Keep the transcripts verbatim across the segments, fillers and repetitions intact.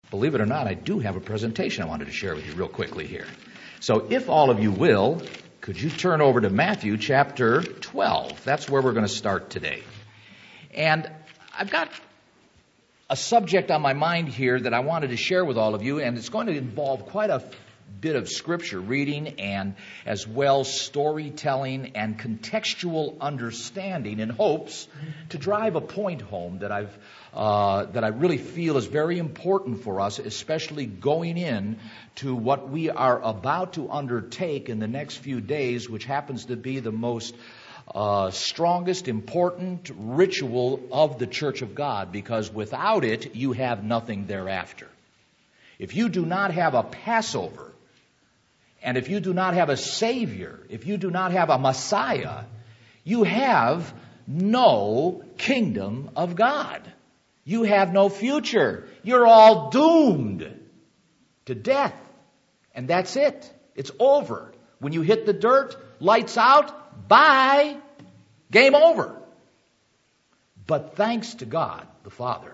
Believe it or not, I do have a presentation I wanted to share with you real quickly here. So if all of you will, could you turn over to Matthew chapter twelve? That's where we're going to start today. And I've got a subject on my mind here that I wanted to share with all of you, and it's going to involve quite a bit of scripture reading and as well storytelling and contextual understanding in hopes to drive a point home that I've uh, that I really feel is very important for us, especially going in to what we are about to undertake in the next few days, which happens to be the most Uh, strongest, important ritual of the Church of God, because without it, you have nothing thereafter. If you do not have a Passover, and if you do not have a Savior, if you do not have a Messiah, you have no kingdom of God. You have no future. You're all doomed to death. And that's it. It's over. When you hit the dirt, lights out, bye. Game over. But thanks to God, the Father,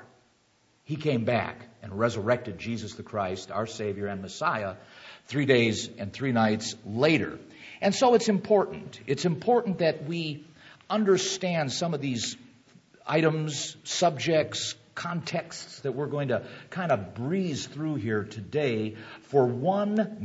He came back and resurrected Jesus the Christ, our Savior and Messiah, three days and three nights later. And so it's important. It's important that we understand some of these items, subjects, contexts that we're going to kind of breeze through here today for one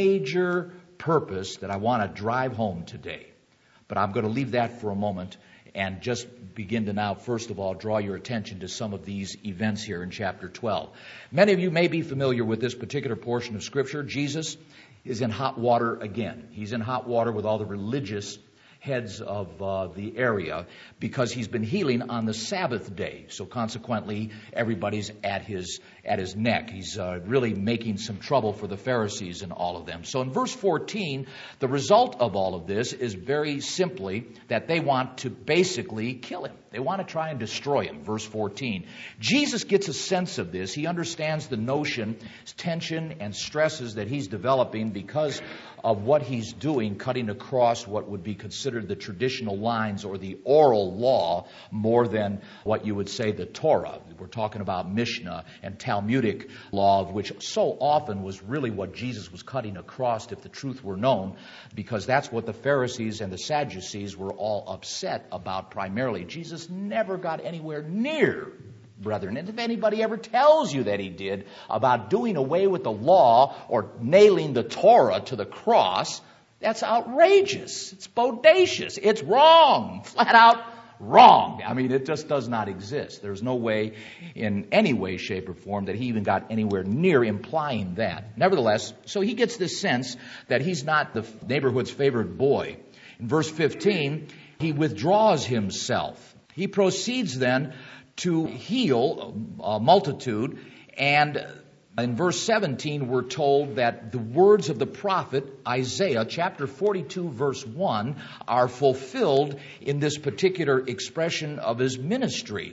major purpose that I want to drive home today. But I'm going to leave that for a moment and just begin to now, first of all, draw your attention to some of these events here in chapter twelve. Many of you may be familiar with this particular portion of Scripture. Jesus is in hot water again. He's in hot water with all the religious heads of uh, the area because he's been healing on the Sabbath day. So consequently, everybody's at his at his neck. He's uh, really making some trouble for the Pharisees and all of them. So in verse fourteen, the result of all of this is very simply that they want to basically kill him. They want to try and destroy him. Verse fourteen. Jesus gets a sense of this. He understands the notion, tension, and stresses that he's developing because of what he's doing, cutting across what would be considered the traditional lines or the oral law more than what you would say the Torah. We're talking about Mishnah and Talmudic law, of which so often was really what Jesus was cutting across if the truth were known, because that's what the Pharisees and the Sadducees were all upset about primarily. Jesus never got anywhere near, brethren, and if anybody ever tells you that he did, about doing away with the law or nailing the Torah to the cross, that's outrageous. It's bodacious. It's wrong. Flat out wrong. I mean, it just does not exist. There's no way, in any way, shape, or form, that he even got anywhere near implying that. Nevertheless, so he gets this sense that he's not the neighborhood's favorite boy. In verse fifteen, he withdraws himself. He proceeds then to heal a multitude, and in verse seventeen we're told that the words of the prophet Isaiah, chapter forty-two, verse one, are fulfilled in this particular expression of his ministry.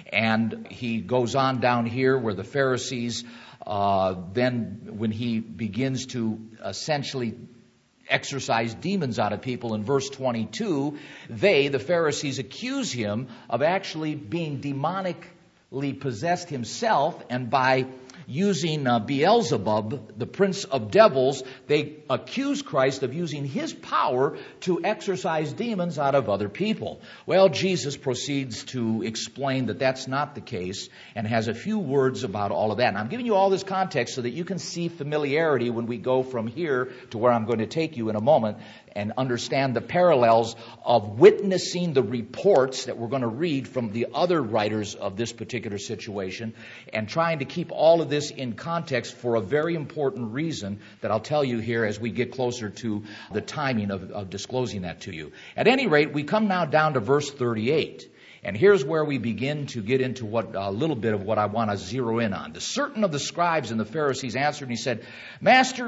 And he goes on down here where the Pharisees, uh, then when he begins to essentially exorcise demons out of people in verse twenty-two, they, the Pharisees, accuse him of actually being demonically possessed himself, and by using uh, Beelzebub, the prince of devils, they accuse Christ of using his power to exorcise demons out of other people. Well, Jesus proceeds to explain that that's not the case and has a few words about all of that. And I'm giving you all this context so that you can see familiarity when we go from here to where I'm going to take you in a moment, and understand the parallels of witnessing the reports that we're going to read from the other writers of this particular situation, and trying to keep all of this in context for a very important reason that I'll tell you here as we get closer to the timing of, of disclosing that to you. At any rate, we come now down to verse thirty-eight. And here's where we begin to get into what a little bit of what I want to zero in on. The certain of the scribes and the Pharisees answered, and he said, Master,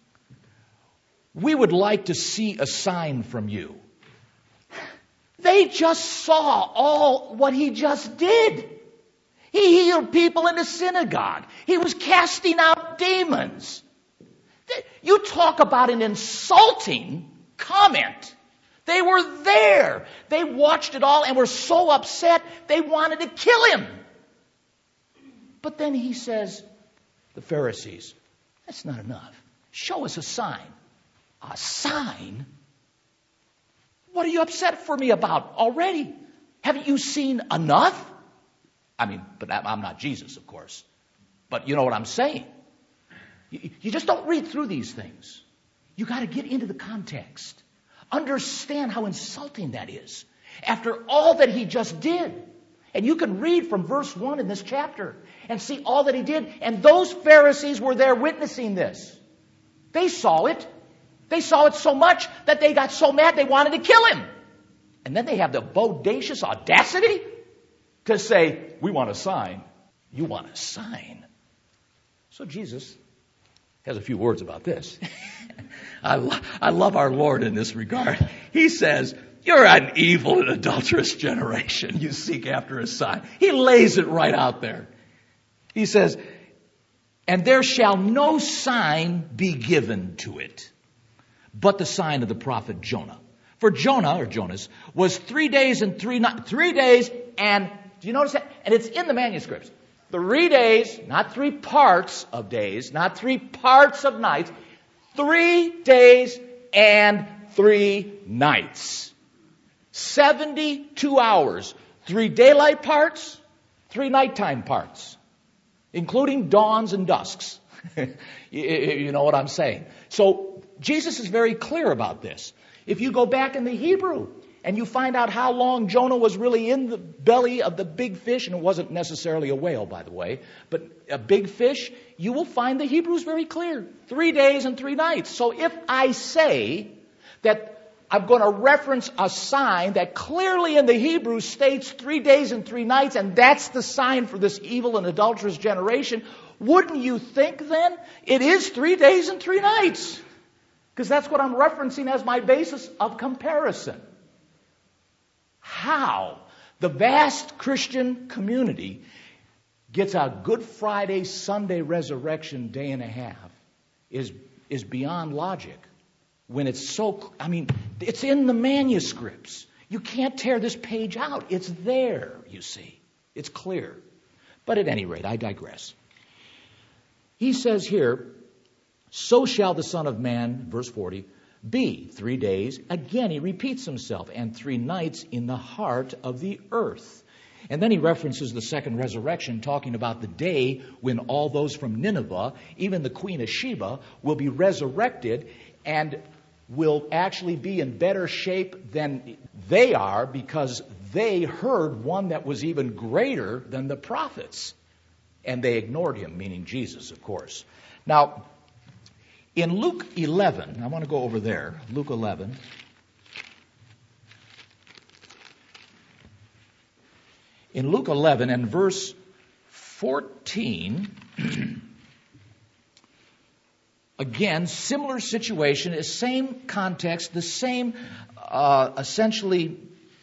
we would like to see a sign from you. They just saw all what he just did. He healed people in the synagogue. He was casting out demons. You talk about an insulting comment. They were there. They watched it all and were so upset they wanted to kill him. But then he says, the Pharisees, that's not enough. Show us a sign. A sign? What are you upset for me about already? Haven't you seen enough? I mean, but I'm not Jesus, of course. But you know what I'm saying. You just don't read through these things. You got to get into the context. Understand how insulting that is. After all that he just did. And you can read from verse one in this chapter and see all that he did. And those Pharisees were there witnessing this. They saw it. They saw it so much that they got so mad they wanted to kill him. And then they have the bodacious audacity to say, we want a sign. You want a sign. So Jesus has a few words about this. I, lo- I love our Lord in this regard. He says, you're an evil and adulterous generation. You seek after a sign. He lays it right out there. He says, and there shall no sign be given to it, but the sign of the prophet Jonah. For Jonah, or Jonas, was three days and three nights. Three days and, do you notice that? And it's in the manuscripts. Three days, not three parts of days, not three parts of nights. Three days and three nights. seventy-two hours. Three daylight parts, three nighttime parts, including dawns and dusks. You know what I'm saying? So Jesus is very clear about this. If you go back in the Hebrew and you find out how long Jonah was really in the belly of the big fish, and it wasn't necessarily a whale, by the way, but a big fish, you will find the Hebrews very clear. Three days and three nights. So if I say that I'm going to reference a sign that clearly in the Hebrew states three days and three nights, and that's the sign for this evil and adulterous generation, wouldn't you think then it is three days and three nights? Because that's what I'm referencing as my basis of comparison. How the vast Christian community gets a Good Friday, Sunday resurrection day and a half is, is beyond logic. When it's so, I mean, it's in the manuscripts. You can't tear this page out. It's there, you see. It's clear. But at any rate, I digress. He says here, so shall the Son of Man, verse forty, be three days. Again, he repeats himself, and three nights in the heart of the earth. And then he references the second resurrection, talking about the day when all those from Nineveh, even the Queen of Sheba, will be resurrected and will actually be in better shape than they are because they heard one that was even greater than the prophets. And they ignored him, meaning Jesus, of course. Now, in Luke eleven, I want to go over there, Luke eleven. In Luke eleven and verse fourteen, again, similar situation, the same context, the same uh, essentially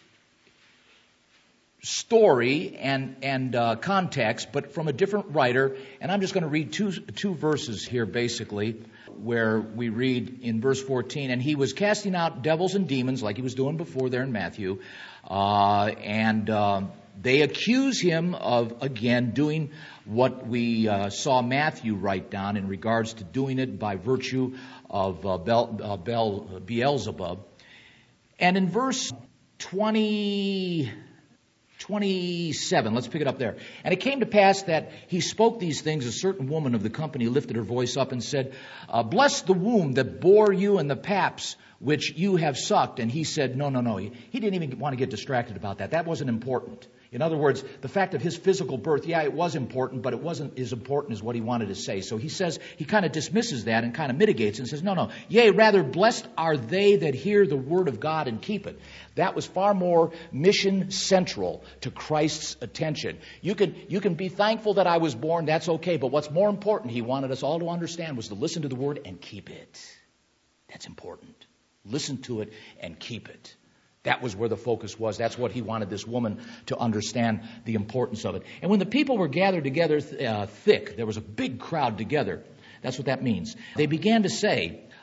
story and and uh, context, but from a different writer. And I'm just going to read two two verses here, basically, where we read in verse fourteen, and he was casting out devils and demons like he was doing before there in Matthew, uh, and uh, they accuse him of, again, doing what we uh, saw Matthew write down in regards to doing it by virtue of uh, Bel, uh, Bel, Beelzebub. And in verse twenty... twenty-seven, let's pick it up there. And it came to pass that he spoke these things. A certain woman of the company lifted her voice up and said, uh, bless the womb that bore you and the paps which you have sucked. And he said, no, no, no. He, he didn't even want to get distracted about that. That wasn't important. In other words, the fact of his physical birth, yeah, it was important, but it wasn't as important as what he wanted to say. So he says, he kind of dismisses that and kind of mitigates and says, no, no, yea, rather blessed are they that hear the word of God and keep it. That was far more mission central to Christ's attention. You can, you can be thankful that I was born, that's okay, but what's more important, he wanted us all to understand, was to listen to the word and keep it. That's important. Listen to it and keep it. That was where the focus was. That's what he wanted this woman to understand, the importance of it. And when the people were gathered together uh, thick, there was a big crowd together. That's what that means. They began to say,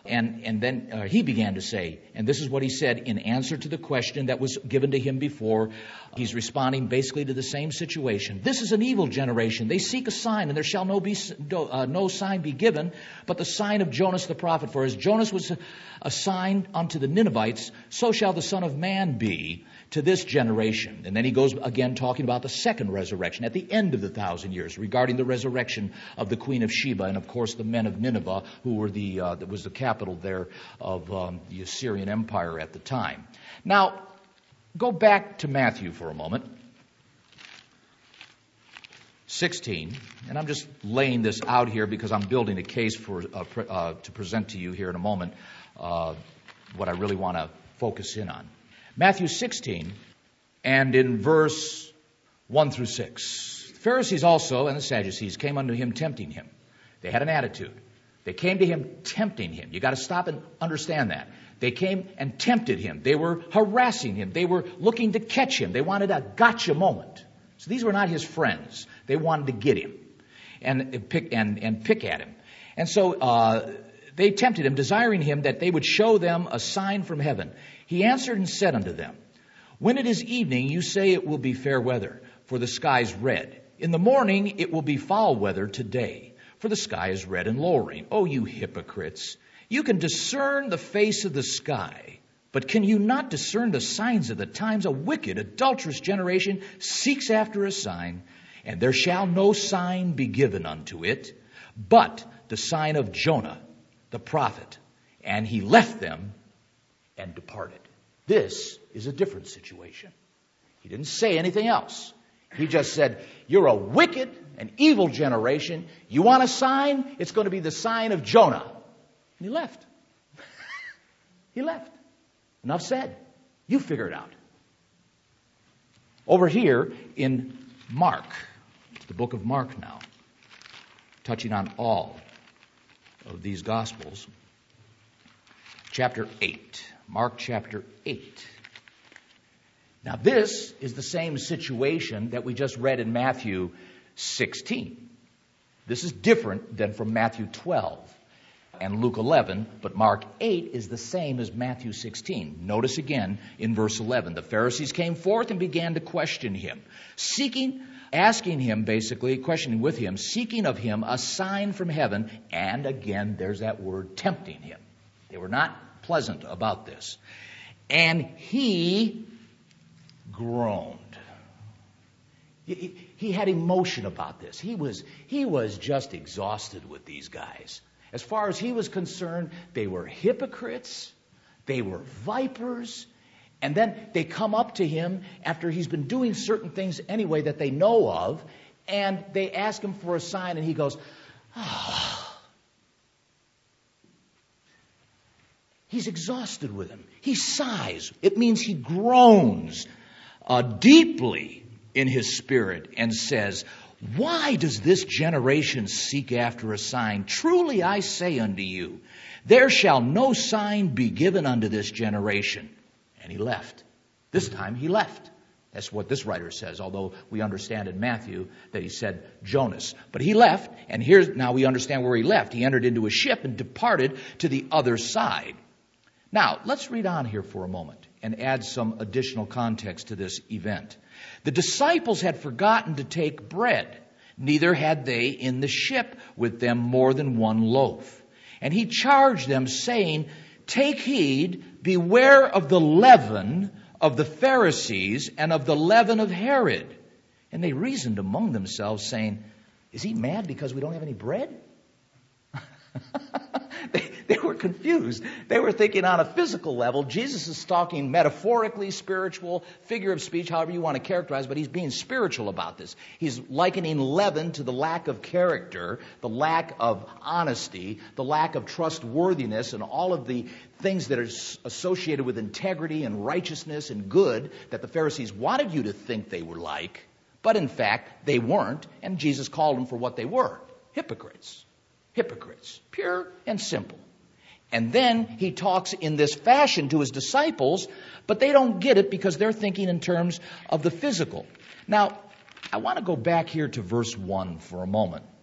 and, and then uh, he began to say, and this is what he said in answer to the question that was given to him before. He's responding basically to the same situation. This is an evil generation. They seek a sign, and there shall no, be, uh, no sign be given, but the sign of Jonas the prophet. For as Jonas was a, a sign unto the Ninevites, so shall the Son of Man be to this generation. And then he goes again talking about the second resurrection at the end of the thousand years, regarding the resurrection of the Queen of Sheba and, of course, the men of Nineveh, who were the uh, that was the capital there of um, the Assyrian Empire at the time. Now, go back to Matthew for a moment. sixteen, and I'm just laying this out here because I'm building a case for uh, pre- uh, to present to you here in a moment uh, what I really want to focus in on. Matthew sixteen, and in verse one through six. The Pharisees also and the Sadducees came unto him, tempting him. They had an attitude. They came to him, tempting him. You got to stop and understand that. They came and tempted him. They were harassing him. They were looking to catch him. They wanted a gotcha moment. So these were not his friends. They wanted to get him and pick and, and pick at him. And so uh, they tempted him, desiring him that they would show them a sign from heaven. He answered and said unto them, when it is evening, you say it will be fair weather, for the sky is red. In the morning it will be foul weather today, for the sky is red and lowering. O you hypocrites, you can discern the face of the sky, but can you not discern the signs of the times? A wicked, adulterous generation seeks after a sign, and there shall no sign be given unto it, but the sign of Jonah, the prophet. And he left them and departed. This is a different situation. He didn't say anything else. He just said, you're a wicked and evil generation. You want a sign? It's going to be the sign of Jonah. And he left. He left. Enough said. You figure it out. Over here in Mark, the book of Mark now, touching on all of these Gospels, chapter eight. Mark chapter eight. Now this is the same situation that we just read in Matthew sixteen. This is different than from Matthew twelve and Luke eleven, but Mark eight is the same as Matthew sixteen. Notice again in verse eleven, the Pharisees came forth and began to question him, seeking, asking him basically, questioning with him, seeking of him a sign from heaven, and again there's that word, tempting him. They were not pleasant about this. And he groaned. He, he had emotion about this. He was, he was just exhausted with these guys. As far as he was concerned, they were hypocrites. They were vipers. And then they come up to him after he's been doing certain things anyway that they know of, and they ask him for a sign, and he goes, ah. He's exhausted with him. He sighs. It means he groans uh, deeply in his spirit and says, why does this generation seek after a sign? Truly I say unto you, there shall no sign be given unto this generation. And he left. This time he left. That's what this writer says, although we understand in Matthew that he said Jonas. But he left, and here's now we understand where he left. He entered into a ship and departed to the other side. Now, let's read on here for a moment and add some additional context to this event. The disciples had forgotten to take bread, neither had they in the ship with them more than one loaf. And he charged them, saying, take heed, beware of the leaven of the Pharisees and of the leaven of Herod. And they reasoned among themselves, saying, is he mad because we don't have any bread? they, they were confused. They were thinking on a physical level. Jesus is talking metaphorically, spiritual, figure of speech, however you want to characterize, but he's being spiritual about this. He's likening leaven to the lack of character, the lack of honesty, the lack of trustworthiness, and all of the things that are associated with integrity and righteousness and good that the Pharisees wanted you to think they were like, but in fact they weren't, and Jesus called them for what they were, hypocrites. Hypocrites, pure and simple. And then he talks in this fashion to his disciples, but they don't get it because they're thinking in terms of the physical. Now, I want to go back here to verse one for a moment,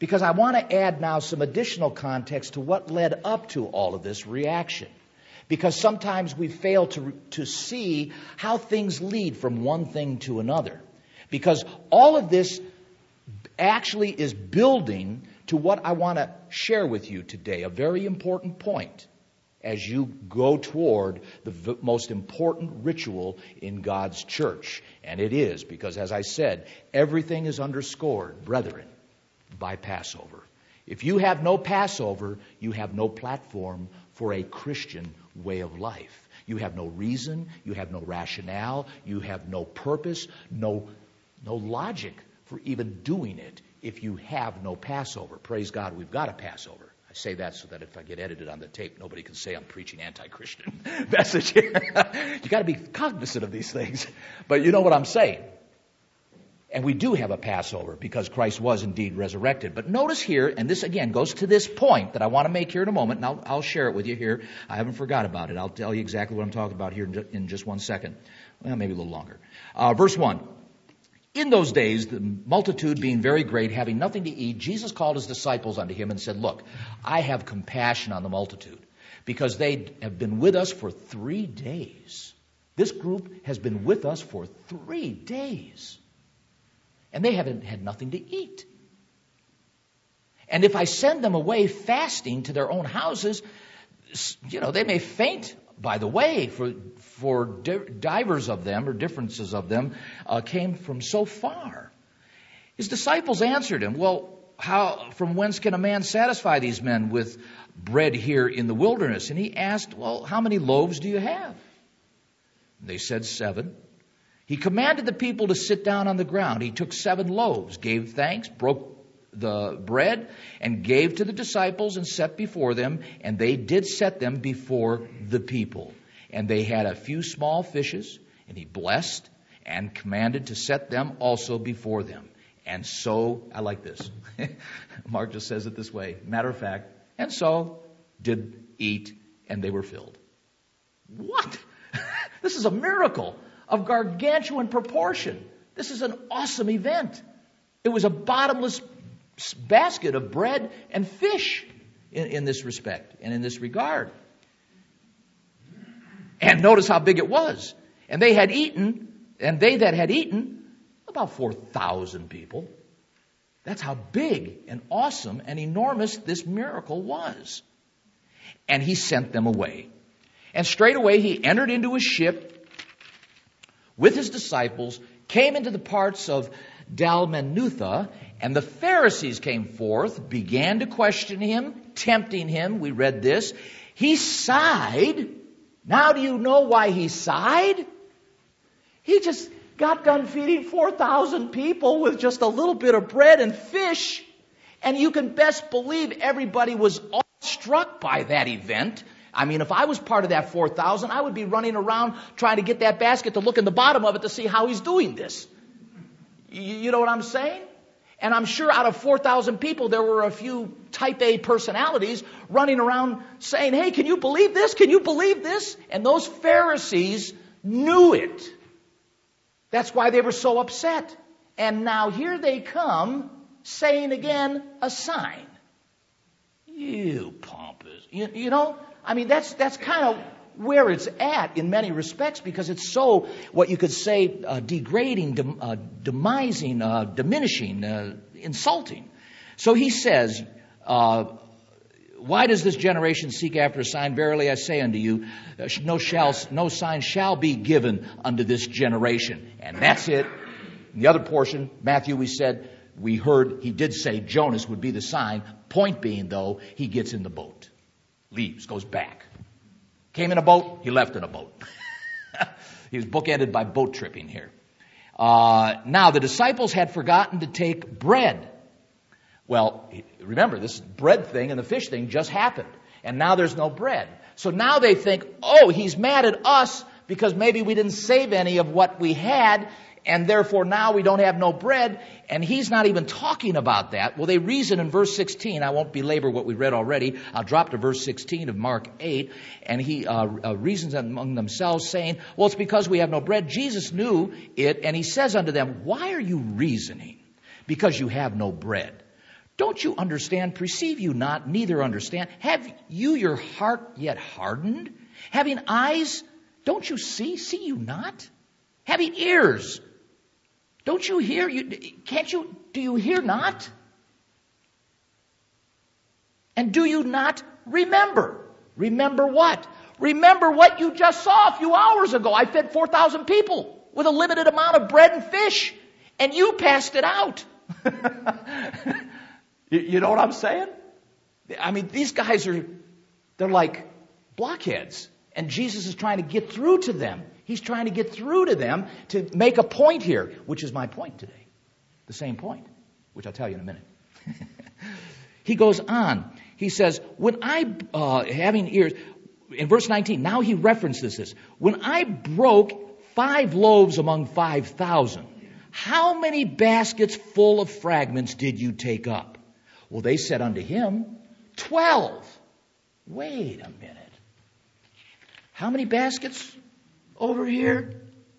because I want to add now some additional context to what led up to all of this reaction. Because sometimes we fail to, to see how things lead from one thing to another. Because all of this actually is building to what I want to share with you today, a very important point as you go toward the v- most important ritual in God's church. And it is, because as I said, everything is underscored, brethren, by Passover. If you have no Passover, you have no platform for a Christian way of life. You have no reason, you have no rationale, you have no purpose, no, no logic for even doing it if you have no Passover. Praise God, we've got a Passover. I say that so that if I get edited on the tape, nobody can say I'm preaching anti-Christian message here. You got to be cognizant of these things. But you know what I'm saying. And we do have a Passover because Christ was indeed resurrected. But notice here, and this again goes to this point that I want to make here in a moment, and I'll, I'll share it with you here. I haven't forgot about it. I'll tell you exactly what I'm talking about here in, ju- in just one second. Well, maybe a little longer. Uh, verse one. In those days, the multitude being very great, having nothing to eat, Jesus called his disciples unto him and said, look, I have compassion on the multitude because they have been with us for three days. This group has been with us for three days. And they haven't had nothing to eat. And if I send them away fasting to their own houses, you know, they may faint by the way, for for divers of them, or differences of them, uh, came from so far. His disciples answered him, well, how, from whence can a man satisfy these men with bread here in the wilderness? And he asked, well, how many loaves do you have? And they said, seven. He commanded the people to sit down on the ground. He took seven loaves, gave thanks, broke the bread, and gave to the disciples and set before them, and they did set them before the people. And they had a few small fishes, and he blessed and commanded to set them also before them. And so, I like this. Mark just says it this way, matter of fact, and so did eat, and they were filled. What? This is a miracle of gargantuan proportion. This is an awesome event. It was a bottomless basket of bread and fish in, in this respect and in this regard. And notice how big it was. And they had eaten, and they that had eaten, about four thousand people. That's how big and awesome and enormous this miracle was. And he sent them away. And straightway he entered into a ship with his disciples, came into the parts of Dalmanutha, and the Pharisees came forth, began to question him, tempting him. We read this. He sighed. Now do you know why he sighed? He just got done feeding four thousand people with just a little bit of bread and fish. And you can best believe everybody was awestruck by that event. I mean, if I was part of that four thousand, I would be running around trying to get that basket to look in the bottom of it to see how he's doing this. You know what I'm saying? And I'm sure out of four thousand people, there were a few type A personalities running around saying, hey, can you believe this? Can you believe this? And those Pharisees knew it. That's why they were so upset. And now here they come saying again, a sign. You pompous. You, you know, I mean, that's that's kind of where it's at in many respects, because it's so, what you could say, uh, degrading, dem, uh, demising, uh, diminishing, uh, insulting. So he says, uh, why does this generation seek after a sign? Verily I say unto you, uh, no, shall, no sign shall be given unto this generation. And that's it. In the other portion, Matthew, we said, we heard, he did say Jonas would be the sign. Point being, though, he gets in the boat, leaves, goes back. Came in a boat, he left in a boat. He was bookended by boat tripping here. Uh, now, the disciples had forgotten to take bread. Well, remember, this bread thing and the fish thing just happened. And now there's no bread. So now they think, oh, he's mad at us because maybe we didn't save any of what we had, and therefore now we don't have no bread. And he's not even talking about that. Well, they reason in verse sixteen. I won't belabor what we read already. I'll drop to verse sixteen of Mark eight. And he uh, uh, reasons among themselves, saying, well, it's because we have no bread. Jesus knew it, and he says unto them, why are you reasoning? Because you have no bread. Don't you understand? Perceive you not, neither understand? Have you your heart yet hardened? Having eyes, don't you see? See you not? Having ears, don't you hear? You can't you? Do you hear not? And do you not remember? Remember what? Remember what you just saw a few hours ago. I fed four thousand people with a limited amount of bread and fish, and you passed it out. You know what I'm saying? I mean, these guys are, they're like blockheads. And Jesus is trying to get through to them. He's trying to get through to them to make a point here, which is my point today. The same point, which I'll tell you in a minute. He goes on. He says, when I, uh, having ears, in verse nineteen, now he references this. When I broke five loaves among five thousand, how many baskets full of fragments did you take up? Well, they said unto him, twelve. Wait a minute. How many baskets over here?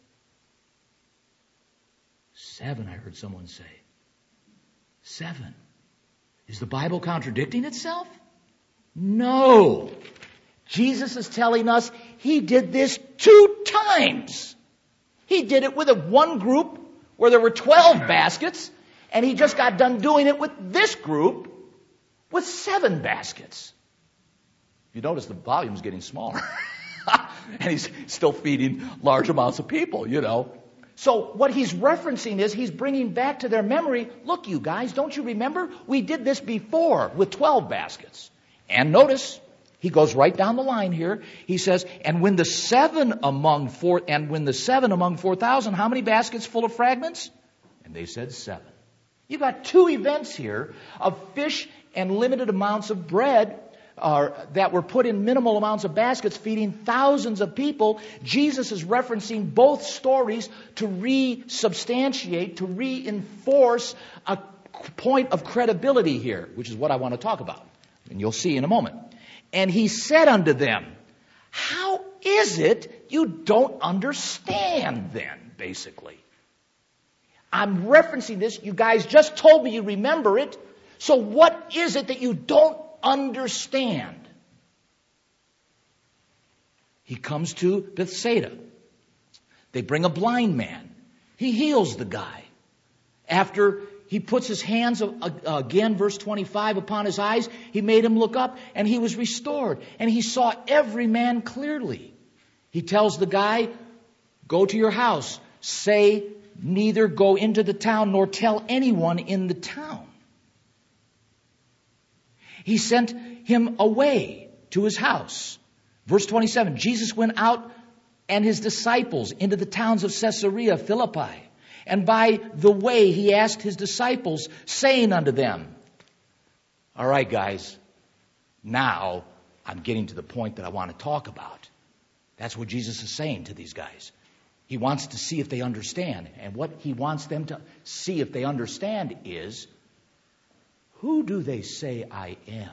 Seven, I heard someone say. Seven. Is the Bible contradicting itself? No. Jesus is telling us he did this two times. He did it with a one group where there were twelve baskets, and he just got done doing it with this group with seven baskets. You notice the volume's getting smaller. And he's still feeding large amounts of people, you know. So what he's referencing is he's bringing back to their memory, look, you guys, don't you remember? We did this before with twelve baskets. And notice, he goes right down the line here. He says, and when the seven among four, and when the seven among four thousand, how many baskets full of fragments? And they said seven. You've got two events here of fish and limited amounts of bread uh, that were put in minimal amounts of baskets feeding thousands of people. Jesus is referencing both stories to re-substantiate, to reinforce a point of credibility here, which is what I want to talk about. And you'll see in a moment. And he said unto them, how is it you don't understand then, basically? I'm referencing this. You guys just told me you remember it. So what is it that you don't understand? He comes to Bethsaida. They bring a blind man. He heals the guy. After he puts his hands, uh, again, verse twenty-five, upon his eyes, he made him look up, and he was restored. And he saw every man clearly. He tells the guy, go to your house. Say, neither go into the town nor tell anyone in the town. He sent him away to his house. Verse twenty-seven, Jesus went out and his disciples into the towns of Caesarea Philippi. And by the way, he asked his disciples, saying unto them, all right, guys, now I'm getting to the point that I want to talk about. That's what Jesus is saying to these guys. He wants to see if they understand. And what he wants them to see if they understand is, who do they say I am?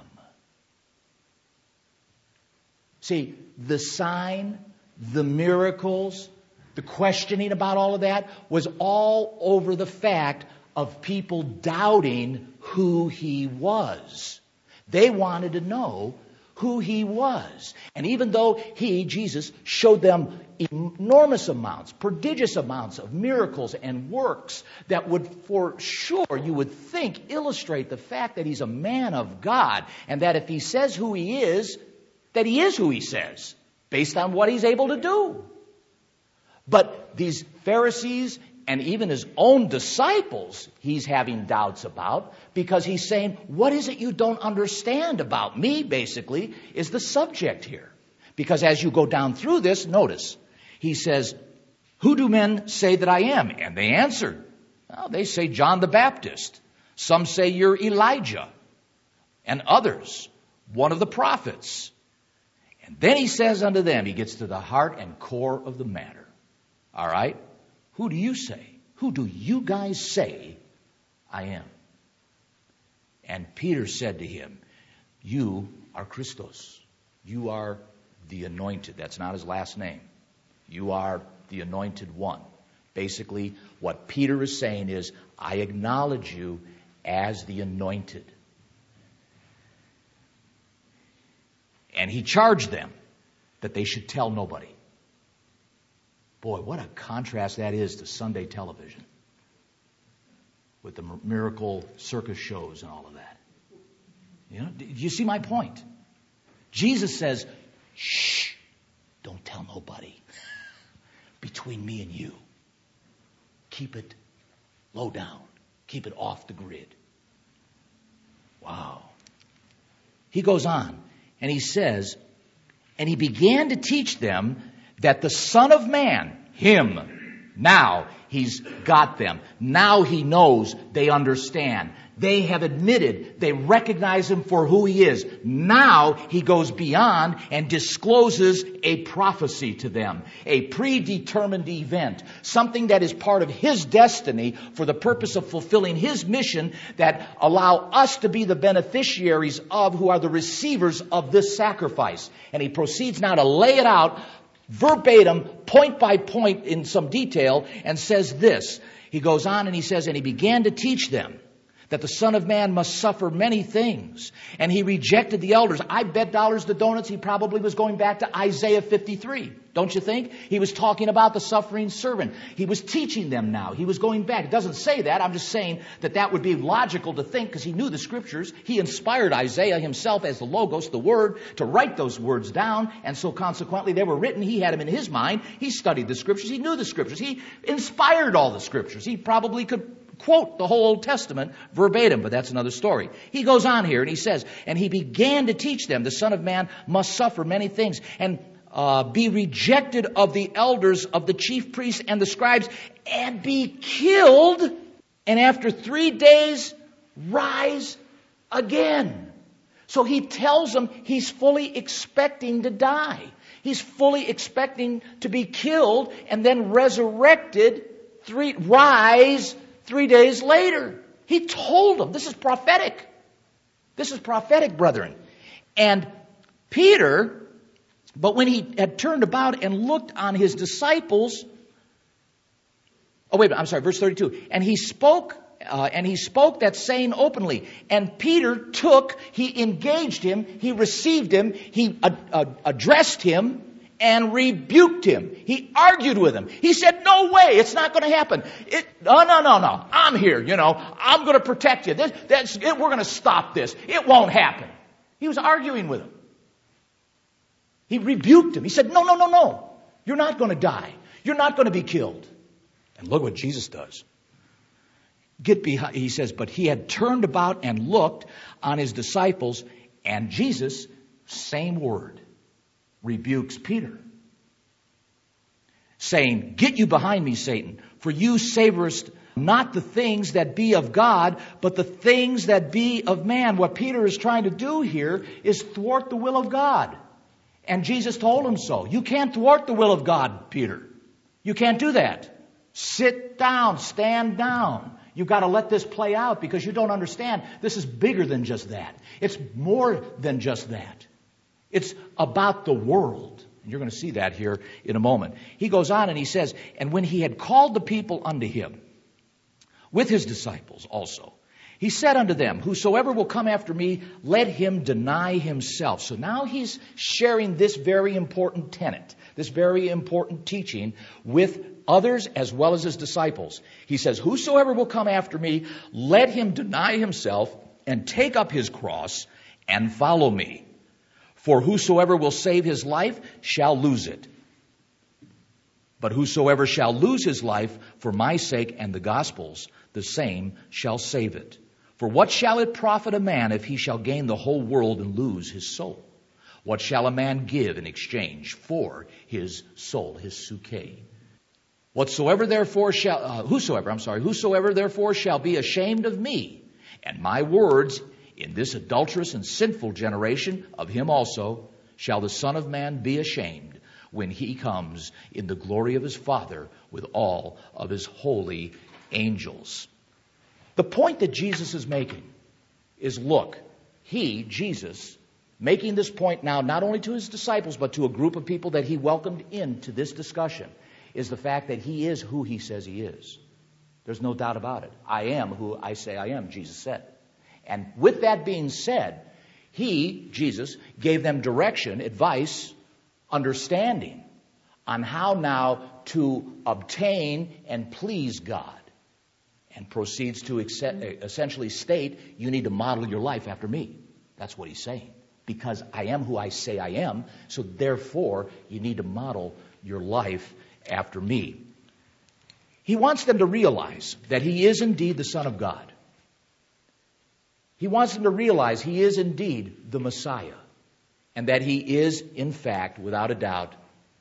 See, the sign, the miracles, the questioning about all of that was all over the fact of people doubting who he was. They wanted to know who he was. And even though he, Jesus, showed them enormous amounts, prodigious amounts of miracles and works that would for sure, you would think, illustrate the fact that he's a man of God, and that if he says who he is, that he is who he says, based on what he's able to do. But these Pharisees and even his own disciples, he's having doubts about, because he's saying, what is it you don't understand about me, basically, is the subject here. Because as you go down through this, notice, he says, who do men say that I am? And they answered, well, they say John the Baptist. Some say you're Elijah. And others, one of the prophets. And then he says unto them, he gets to the heart and core of the matter. All right? Who do you say? Who do you guys say I am? And Peter said to him, you are Christos. You are the anointed. That's not his last name. You are the anointed one. Basically, what Peter is saying is, I acknowledge you as the anointed. And he charged them that they should tell nobody. Boy, what a contrast that is to Sunday television with the miracle circus shows and all of that. You know, do you see my point? Jesus says, shh, don't tell nobody. Between me and you. Keep it low down. Keep it off the grid. Wow. He goes on and he says, and he began to teach them that the Son of Man, him, now he's got them. Now he knows, they understand. They have admitted, they recognize him for who he is. Now he goes beyond and discloses a prophecy to them, a predetermined event, something that is part of his destiny for the purpose of fulfilling his mission that allow us to be the beneficiaries of, who are the receivers of this sacrifice. And he proceeds now to lay it out verbatim, point by point in some detail, and says this. He goes on and he says, and he began to teach them that the Son of Man must suffer many things. And he rejected the elders. I bet dollars to donuts he probably was going back to Isaiah fifty-three. Don't you think? He was talking about the suffering servant. He was teaching them now. He was going back. It doesn't say that. I'm just saying that that would be logical to think because he knew the Scriptures. He inspired Isaiah himself as the Logos, the Word, to write those words down. And so consequently they were written. He had them in his mind. He studied the Scriptures. He knew the Scriptures. He inspired all the Scriptures. He probably could quote the whole Old Testament verbatim, but that's another story. He goes on here and he says, and he began to teach them, the Son of Man must suffer many things and uh, be rejected of the elders, of the chief priests and the scribes, and be killed, and after three days rise again. So he tells them he's fully expecting to die. He's fully expecting to be killed and then resurrected, three, rise Three days later. He told them. This is prophetic. This is prophetic, brethren. And Peter, but when he had turned about and looked on his disciples, oh wait, I'm sorry, verse thirty-two. And he spoke, uh, and he spoke that saying openly. And Peter took, he engaged him, he received him, he uh, uh, addressed him, and rebuked him. He argued with him. He said, no way, it's not going to happen. It, no, no, no, no. I'm here, you know. I'm going to protect you. This, that's, it, we're going to stop this. It won't happen. He was arguing with him. He rebuked him. He said, no, no, no, no. You're not going to die. You're not going to be killed. And look what Jesus does. Get behind, he says, but he had turned about and looked on his disciples, and Jesus, same word, rebukes Peter, saying, get you behind me, Satan, for you savorest not the things that be of God, but the things that be of man. What Peter is trying to do here is thwart the will of God. And Jesus told him so. You can't thwart the will of God, Peter. You can't do that. Sit down, stand down. You've got to let this play out because you don't understand. This is bigger than just that. It's more than just that. It's about the world. And you're going to see that here in a moment. He goes on and he says, and when he had called the people unto him, with his disciples also, he said unto them, whosoever will come after me, let him deny himself. So now he's sharing this very important tenet, this very important teaching with others as well as his disciples. He says, whosoever will come after me, let him deny himself and take up his cross and follow me. For whosoever will save his life shall lose it. But whosoever shall lose his life for my sake and the gospel's, the same shall save it. For what shall it profit a man if he shall gain the whole world and lose his soul? What shall a man give in exchange for his soul, his suke? Whatsoever therefore shall, uh, whosoever, I'm sorry, whosoever therefore shall be ashamed of me and my words in this adulterous and sinful generation, of him also shall the Son of Man be ashamed when he comes in the glory of his Father with all of his holy angels. The point that Jesus is making is, look, he, Jesus, making this point now not only to his disciples but to a group of people that he welcomed into this discussion, is the fact that he is who he says he is. There's no doubt about it. I am who I say I am, Jesus said. And with that being said, He, Jesus, gave them direction, advice, understanding on how now to obtain and please God. And proceeds to essentially state, you need to model your life after me. That's what he's saying. Because I am who I say I am, so therefore you need to model your life after me. He wants them to realize that he is indeed the Son of God. He wants them to realize he is indeed the Messiah. And that he is, in fact, without a doubt,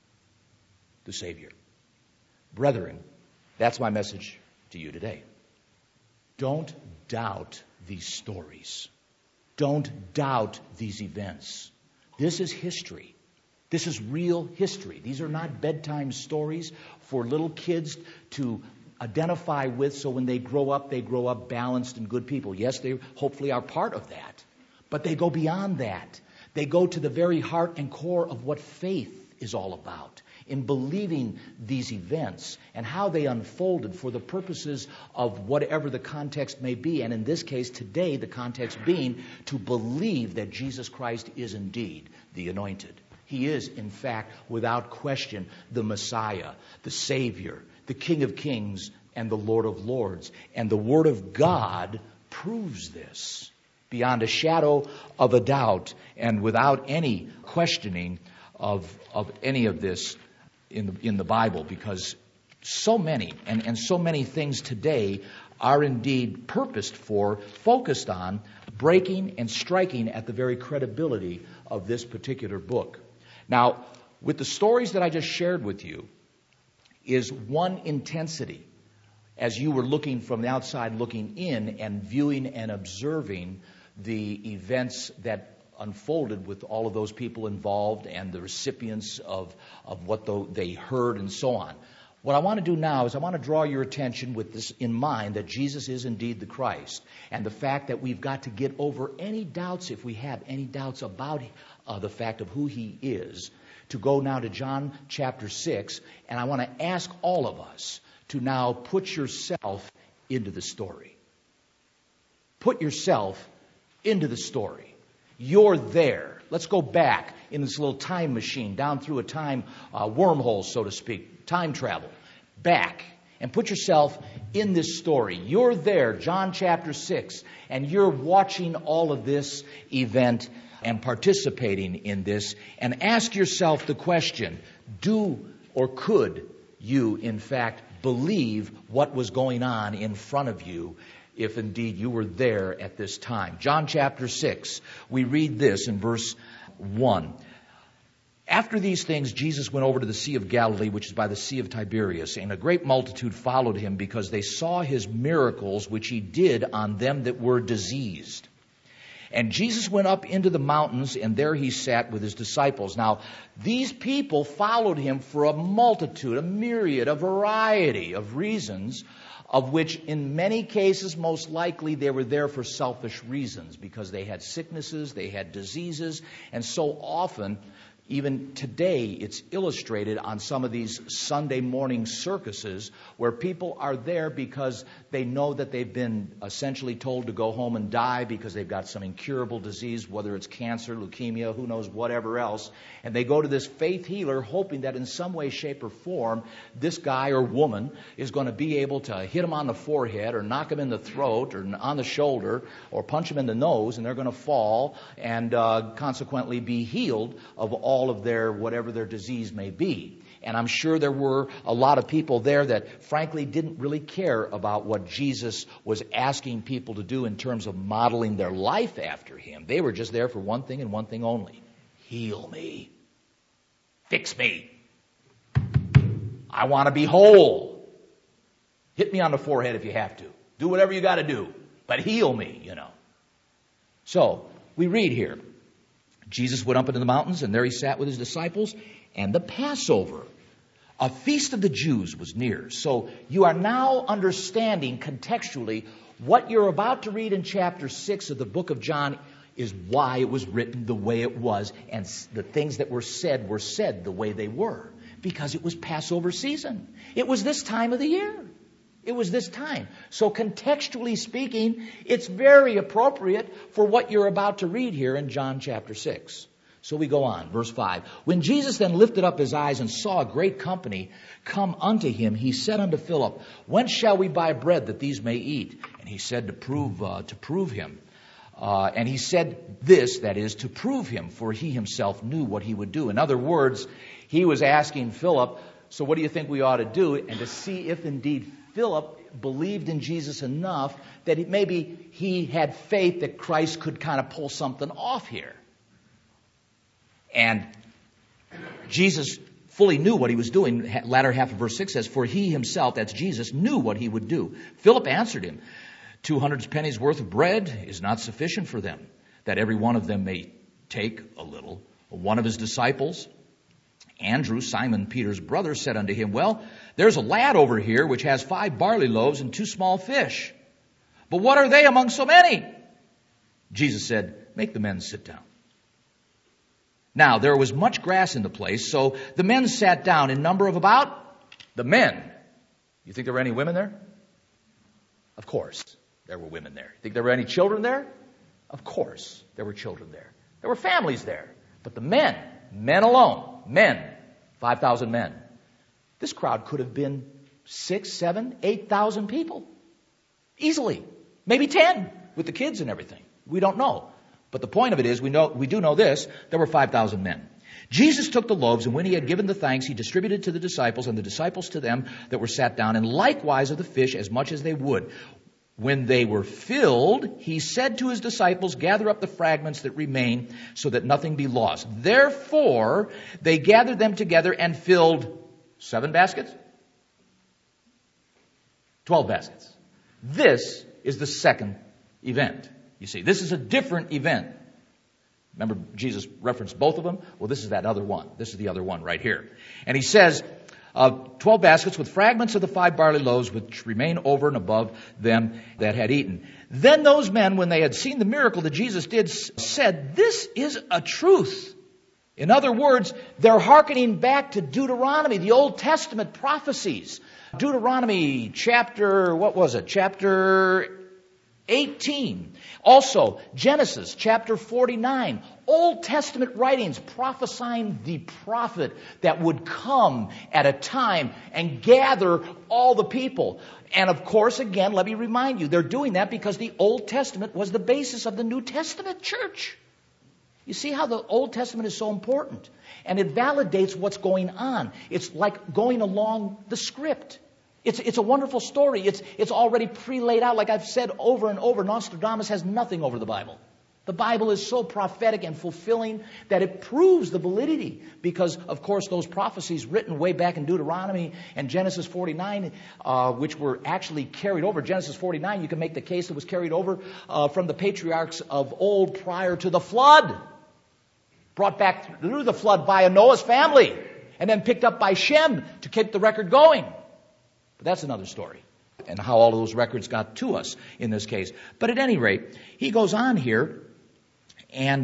the Savior. Brethren, that's my message to you today. Don't doubt these stories. Don't doubt these events. This is history. This is real history. These are not bedtime stories for little kids to identify with, so when they grow up, they grow up balanced and good people. Yes, they hopefully are part of that. But they go beyond that. They go to the very heart and core of what faith is all about, in believing these events and how they unfolded for the purposes of whatever the context may be. And in this case, today, the context being to believe that Jesus Christ is indeed the Anointed. He is, in fact, without question, the Messiah, the Savior, the King of Kings, and the Lord of Lords. And the Word of God proves this beyond a shadow of a doubt and without any questioning of, of any of this in the, in the Bible, because so many and, and so many things today are indeed purposed for, focused on, breaking and striking at the very credibility of this particular book. Now, with the stories that I just shared with you is one intensity as you were looking from the outside looking in and viewing and observing the events that unfolded with all of those people involved and the recipients of, of what the, they heard and so on. What I want to do now is I want to draw your attention with this in mind, that Jesus is indeed the Christ, and the fact that we've got to get over any doubts, if we have any doubts about uh, the fact of who he is, to go now to John chapter six, and I want to ask all of us to now put yourself into the story. Put yourself into the story. You're there. Let's go back in this little time machine, down through a time uh, wormhole, so to speak, time travel, back, and put yourself in this story. You're there, John chapter six, and you're watching all of this event and participating in this, and ask yourself the question, do or could you, in fact, believe what was going on in front of you, if indeed you were there at this time? John chapter six, we read this in verse one. After these things, Jesus went over to the Sea of Galilee, which is by the Sea of Tiberias, and a great multitude followed him because they saw his miracles, which he did on them that were diseased. And Jesus went up into the mountains, and there he sat with his disciples. Now, these people followed him for a multitude, a myriad, a variety of reasons, of which in many cases, most likely, they were there for selfish reasons, because they had sicknesses, they had diseases, and so often, even today, it's illustrated on some of these Sunday morning circuses where people are there because they know that they've been essentially told to go home and die because they've got some incurable disease, whether it's cancer, leukemia, who knows, whatever else. And they go to this faith healer hoping that in some way, shape, or form, this guy or woman is going to be able to hit them on the forehead or knock them in the throat or on the shoulder or punch them in the nose, and they're going to fall and uh, consequently be healed of all all of their, whatever their disease may be. And I'm sure there were a lot of people there that frankly didn't really care about what Jesus was asking people to do in terms of modeling their life after him. They were just there for one thing and one thing only. Heal me. Fix me. I want to be whole. Hit me on the forehead if you have to. Do whatever you got to do. But heal me, you know. So, we read here. Jesus went up into the mountains, and there he sat with his disciples, and the Passover, a feast of the Jews, was near. So you are now understanding contextually what you're about to read in chapter six of the book of John is why it was written the way it was, and the things that were said were said the way they were, because it was Passover season. It was this time of the year. It was this time. So contextually speaking, it's very appropriate for what you're about to read here in John chapter six. So we go on, verse five. When Jesus then lifted up his eyes and saw a great company come unto him, he said unto Philip, Whence shall we buy bread that these may eat? And he said to prove uh, to prove him. Uh, and he said this, that is, to prove him, for he himself knew what he would do. In other words, he was asking Philip, so what do you think we ought to do? And to see if indeed Philip believed in Jesus enough that he, maybe he had faith that Christ could kind of pull something off here. And Jesus fully knew what he was doing. Latter half of verse six says, For he himself, that's Jesus, knew what he would do. Philip answered him, Two hundred pennies worth of bread is not sufficient for them, that every one of them may take a little. One of his disciples, Andrew, Simon Peter's brother, said unto him, Well, there's a lad over here which has five barley loaves and two small fish. But what are they among so many? Jesus said, Make the men sit down. Now, there was much grass in the place, so the men sat down in number of about the men. You think there were any women there? Of course, there were women there. You think there were any children there? Of course, there were children there. There were families there. But the men, men alone, men, five thousand men. This crowd could have been six, seven, eight thousand people. Easily. Maybe ten with the kids and everything. We don't know. But the point of it is, we know, we do know this, there were five thousand men. Jesus took the loaves, and when he had given the thanks, he distributed to the disciples, and the disciples to them that were sat down, and likewise of the fish as much as they would. When they were filled, he said to his disciples, Gather up the fragments that remain, so that nothing be lost. Therefore, they gathered them together and filled seven baskets? Twelve baskets. This is the second event. You see, this is a different event. Remember, Jesus referenced both of them? Well, this is that other one. This is the other one right here. And he says, uh, twelve baskets with fragments of the five barley loaves which remain over and above them that had eaten. Then those men, when they had seen the miracle that Jesus did, said, This is a truth. In other words, they're hearkening back to Deuteronomy, the Old Testament prophecies. Deuteronomy chapter, what was it? Chapter eighteen. Also, Genesis chapter forty-nine. Old Testament writings prophesying the prophet that would come at a time and gather all the people. And of course, again, let me remind you, they're doing that because the Old Testament was the basis of the New Testament church. You see how the Old Testament is so important. And it validates what's going on. It's like going along the script. It's, it's a wonderful story. It's, it's already pre-laid out. Like I've said over and over, Nostradamus has nothing over the Bible. The Bible is so prophetic and fulfilling that it proves the validity. Because, of course, those prophecies written way back in Deuteronomy and Genesis forty-nine, uh, which were actually carried over. Genesis forty-nine, you can make the case it was carried over uh, from the patriarchs of old prior to the flood. Brought back through the flood by Noah's family. And then picked up by Shem to keep the record going. But that's another story, and how all of those records got to us in this case. But at any rate, he goes on here, and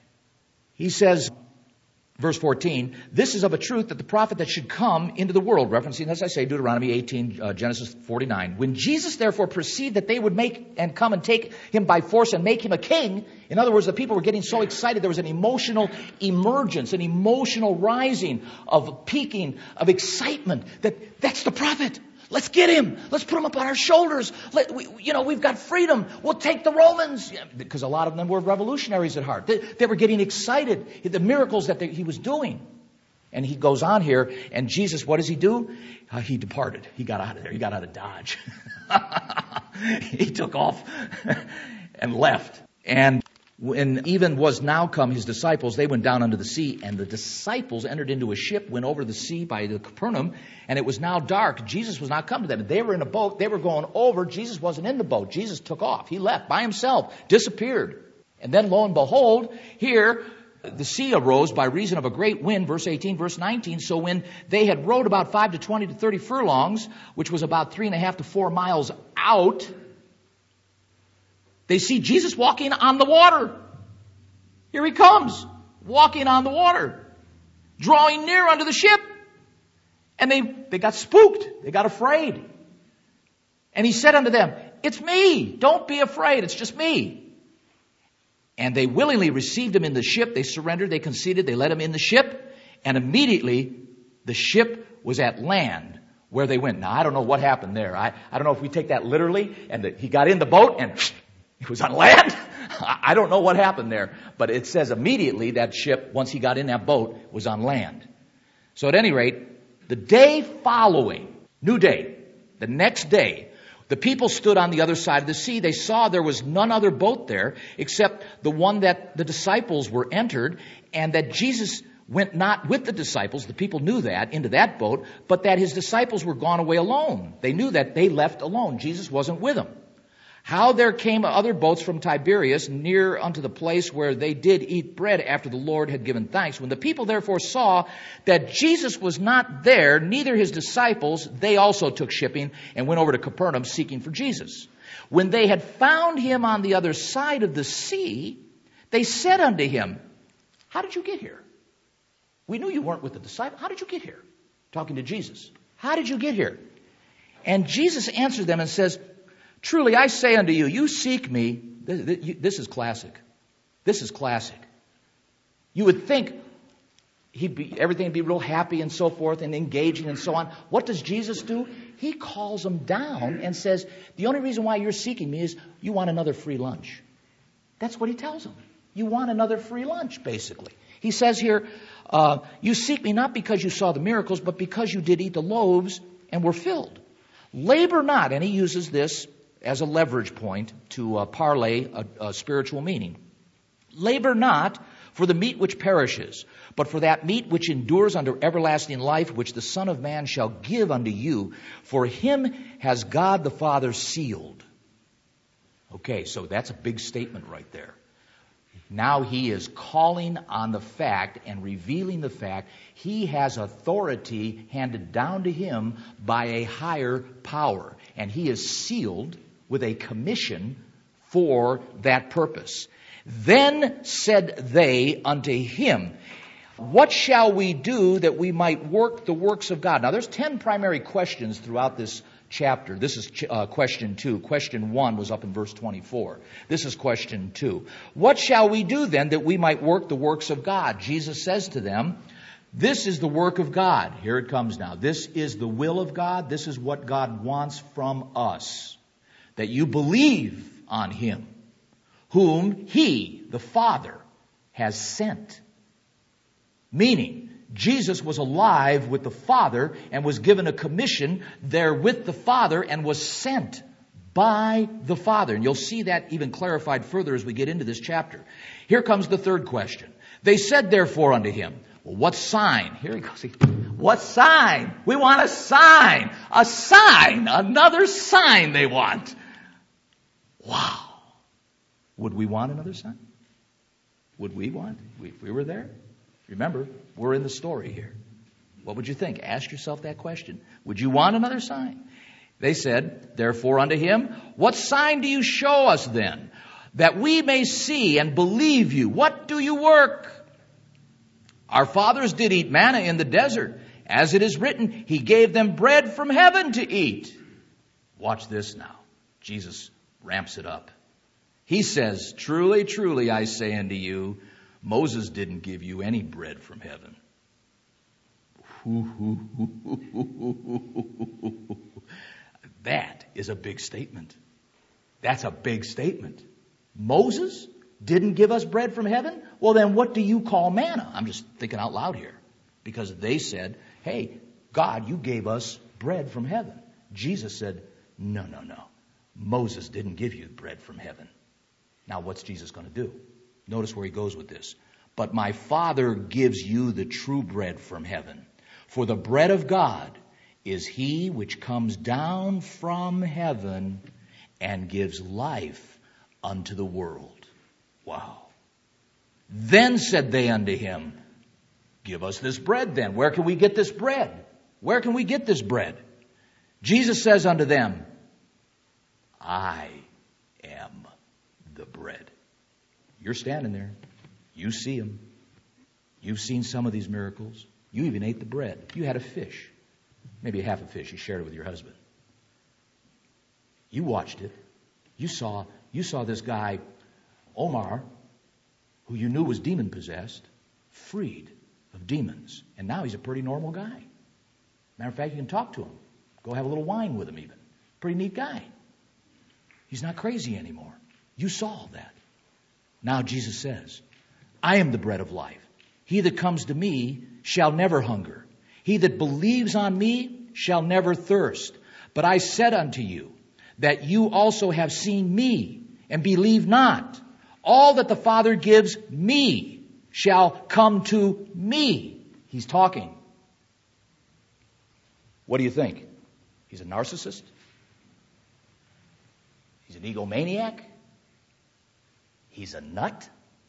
he says, verse fourteen, This is of a truth that the prophet that should come into the world, referencing, as I say, Deuteronomy eighteen, uh, Genesis forty-nine. When Jesus therefore perceived that they would make and come and take him by force and make him a king, in other words, the people were getting so excited, there was an emotional emergence, an emotional rising of peaking, of excitement, that that's the prophet. Let's get him. Let's put him up on our shoulders. Let, we, you know, we've got freedom. We'll take the Romans. Because a lot of them were revolutionaries at heart. They, they were getting excited. The miracles that they, he was doing. And he goes on here. And Jesus, what does he do? Uh, he departed. He got out of there. He got out of Dodge. He took off and left. And when even was now come his disciples, they went down unto the sea, and the disciples entered into a ship, went over the sea by the Capernaum, and it was now dark. Jesus was not come to them. They were in a boat. They were going over. Jesus wasn't in the boat. Jesus took off. He left by himself, disappeared. And then lo and behold, here the sea arose by reason of a great wind, verse eighteen, verse nineteen. So when they had rowed about five to twenty to thirty furlongs, which was about three and a half to four miles out, they see Jesus walking on the water. Here he comes, walking on the water, drawing near unto the ship. And they, they got spooked. They got afraid. And he said unto them, It's me. Don't be afraid. It's just me. And they willingly received him in the ship. They surrendered. They conceded. They let him in the ship. And immediately the ship was at land where they went. Now, I don't know what happened there. I, I don't know if we take that literally. And the, he got in the boat and he was on land. I don't know what happened there. But it says immediately that ship, once he got in that boat, was on land. So at any rate, the day following, new day, the next day, the people stood on the other side of the sea. They saw there was none other boat there except the one that the disciples were entered, and that Jesus went not with the disciples. The people knew that, into that boat, but that his disciples were gone away alone. They knew that they left alone. Jesus wasn't with them. How there came other boats from Tiberias near unto the place where they did eat bread after the Lord had given thanks. When the people therefore saw that Jesus was not there, neither his disciples, they also took shipping and went over to Capernaum seeking for Jesus. When they had found him on the other side of the sea, they said unto him, How did you get here? We knew you weren't with the disciples. How did you get here? Talking to Jesus. How did you get here? And Jesus answered them and says, Truly I say unto you, you seek me. This is classic. This is classic. You would think he'd be, everything would be real happy and so forth and engaging and so on. What does Jesus do? He calls them down and says, the only reason why you're seeking me is you want another free lunch. That's what he tells them. You want another free lunch, basically. He says here, uh, you seek me not because you saw the miracles, but because you did eat the loaves and were filled. Labor not, and he uses this as a leverage point to uh, parlay a, a spiritual meaning. Labor not for the meat which perishes, but for that meat which endures unto everlasting life, which the Son of Man shall give unto you. For him has God the Father sealed. Okay, so that's a big statement right there. Now he is calling on the fact and revealing the fact he has authority handed down to him by a higher power. And he is sealed with a commission for that purpose. Then said they unto him, What shall we do that we might work the works of God? Now there's ten primary questions throughout this chapter. This is uh, question two. Question one was up in verse twenty-four. This is question two. What shall we do then that we might work the works of God? Jesus says to them, this is the work of God. Here it comes now. This is the will of God. This is what God wants from us. That you believe on him, whom he, the Father, has sent. Meaning, Jesus was alive with the Father and was given a commission there with the Father and was sent by the Father. And you'll see that even clarified further as we get into this chapter. Here comes the third question. They said therefore unto him, well, what sign? Here he goes. What sign? We want a sign. A sign. Another sign they want. Wow. Would we want another sign? Would we want? If we were there? Remember, we're in the story here. What would you think? Ask yourself that question. Would you want another sign? They said, therefore unto him, what sign do you show us then, that we may see and believe you? What do you work? Our fathers did eat manna in the desert. As it is written, he gave them bread from heaven to eat. Watch this now. Jesus ramps it up. He says, truly, truly, I say unto you, Moses didn't give you any bread from heaven. That is a big statement. That's a big statement. Moses didn't give us bread from heaven? Well, then what do you call manna? I'm just thinking out loud here. Because they said, hey, God, you gave us bread from heaven. Jesus said, no, no, no. Moses didn't give you bread from heaven. Now, what's Jesus going to do? Notice where he goes with this. But my Father gives you the true bread from heaven. For the bread of God is he which comes down from heaven and gives life unto the world. Wow. Then said they unto him, give us this bread then. Where can we get this bread? Where can we get this bread? Jesus says unto them, I am the bread. You're standing there. You see him. You've seen some of these miracles. You even ate the bread. You had a fish. Maybe half a fish. You shared it with your husband. You watched it. You saw, you saw this guy, Omar, who you knew was demon-possessed, freed of demons. And now he's a pretty normal guy. Matter of fact, you can talk to him. Go have a little wine with him even. Pretty neat guy. He's not crazy anymore. You saw all that. Now Jesus says, I am the bread of life. He that comes to me shall never hunger. He that believes on me shall never thirst. But I said unto you that you also have seen me and believe not. All that the Father gives me shall come to me. He's talking. What do you think? He's a narcissist? He's an egomaniac? He's a nut?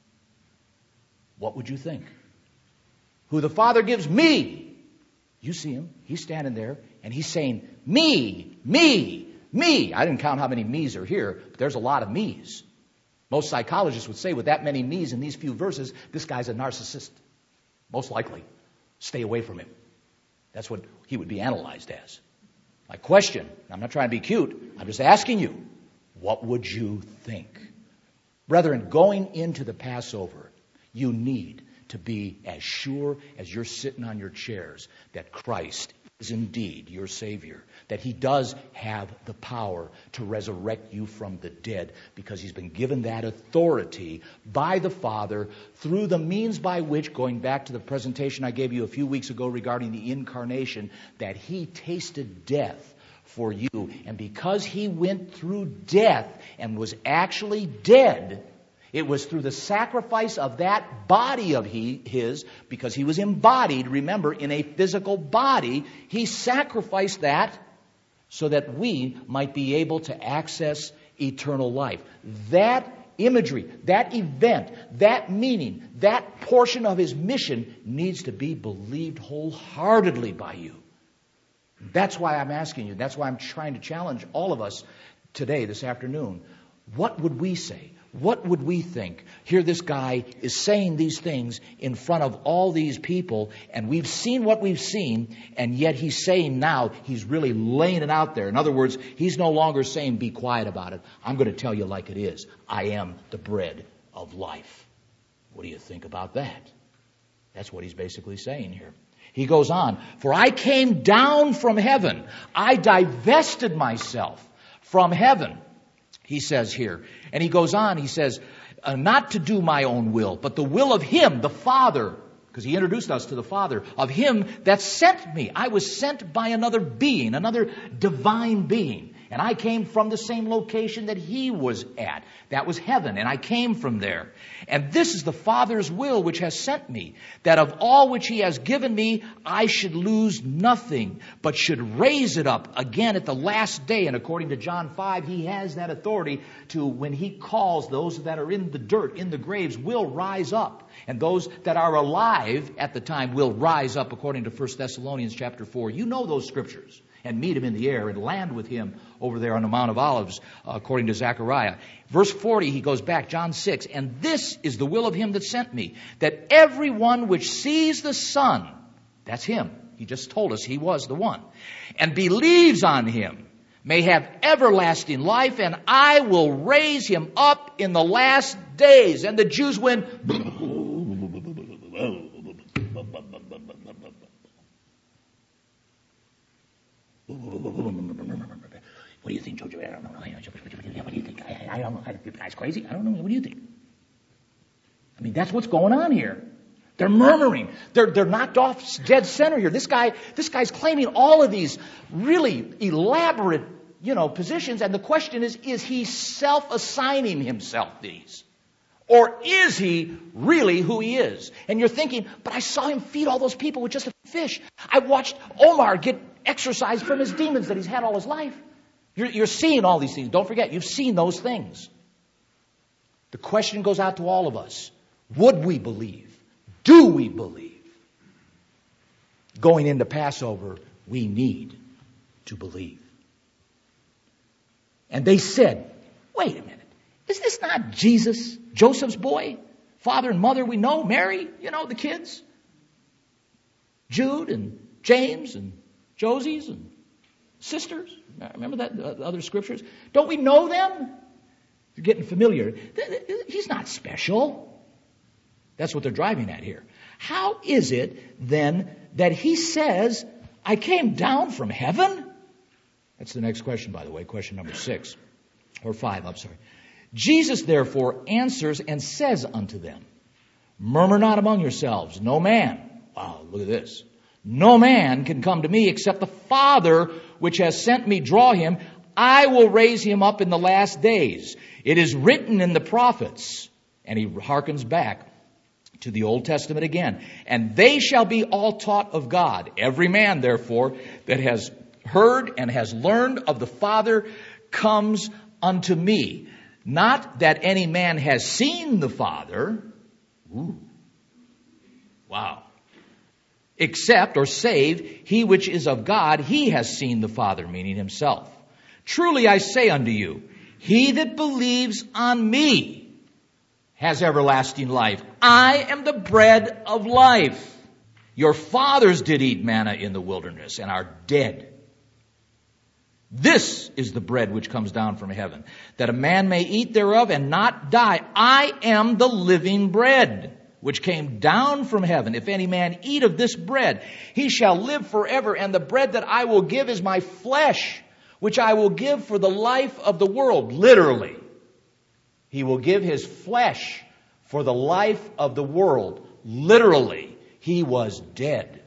What would you think? Who the Father gives me. You see him. He's standing there and he's saying, me, me, me. I didn't count how many me's are here, but there's a lot of me's. Most psychologists would say with that many me's in these few verses, this guy's a narcissist. Most likely. Stay away from him. That's what he would be analyzed as. My question, I'm not trying to be cute, I'm just asking you, what would you think? Brethren, going into the Passover, you need to be as sure as you're sitting on your chairs that Christ is indeed your Savior, that He does have the power to resurrect you from the dead because He's been given that authority by the Father through the means by which, going back to the presentation I gave you a few weeks ago regarding the incarnation, that He tasted death for you. And because He went through death and was actually dead, it was through the sacrifice of that body of he, His, because He was embodied, remember, in a physical body, He sacrificed that so that we might be able to access eternal life. That imagery, that event, that meaning, that portion of His mission needs to be believed wholeheartedly by you. That's why I'm asking you, that's why I'm trying to challenge all of us today, this afternoon. What would we say? What would we think? Here this guy is saying these things in front of all these people, and we've seen what we've seen, and yet he's saying now, he's really laying it out there. In other words, he's no longer saying, be quiet about it. I'm going to tell you like it is. I am the bread of life. What do you think about that? That's what he's basically saying here. He goes on, for I came down from heaven. I divested myself from heaven. He says here. And he goes on, he says, uh, not to do my own will, but the will of Him, the Father, because he introduced us to the Father, of Him that sent me. I was sent by another being, another divine being. And I came from the same location that He was at. That was heaven, and I came from there. And this is the Father's will which has sent me, that of all which He has given me, I should lose nothing, but should raise it up again at the last day. And according to John five, He has that authority to, when He calls, those that are in the dirt, in the graves, will rise up. And those that are alive at the time will rise up, according to First Thessalonians chapter four. You know those scriptures. And meet Him in the air and land with Him over there on the Mount of Olives, uh, according to Zechariah. Verse forty, he goes back, John six, and this is the will of Him that sent me, that everyone which sees the Son, that's Him, He just told us He was the one, and believes on Him, may have everlasting life, and I will raise him up in the last days. And the Jews went, what do you think, Jojo? I don't know. What do you think? I, I don't know. The guy's crazy. I don't know. What do you think? I mean, that's what's going on here. They're murmuring. They're they're knocked off dead center here. This guy, this guy's claiming all of these really elaborate, you know, positions. And the question is, is he self-assigning himself these? Or is he really who he is? And you're thinking, but I saw him feed all those people with just a fish. I watched Omar get exorcised from his demons that he's had all his life. You're, you're seeing all these things. Don't forget, you've seen those things. The question goes out to all of us. Would we believe? Do we believe? Going into Passover, we need to believe. And they said, wait a minute. Is this not Jesus, Joseph's boy? Father and mother we know, Mary, you know, the kids. Jude and James and Josie's and sisters? Remember that, uh, other scriptures? Don't we know them? You're getting familiar. He's not special. That's what they're driving at here. How is it then that he says, I came down from heaven? That's the next question, by the way, question number six, or five, I'm sorry. Jesus therefore answers and says unto them, murmur not among yourselves, no man. Wow, look at this. No man can come to me except the Father which has sent me draw him. I will raise him up in the last days. It is written in the prophets. And he hearkens back to the Old Testament again. And they shall be all taught of God. Every man, therefore, that has heard and has learned of the Father comes unto me. Not that any man has seen the Father. Ooh. Wow. Except or save he which is of God, he has seen the Father, meaning himself. Truly I say unto you, he that believes on me has everlasting life. I am the bread of life. Your fathers did eat manna in the wilderness and are dead. This is the bread which comes down from heaven, that a man may eat thereof and not die. I am the living bread which came down from heaven. If any man eat of this bread, he shall live forever. And the bread that I will give is my flesh, which I will give for the life of the world. Literally, he will give his flesh for the life of the world. Literally, he was dead.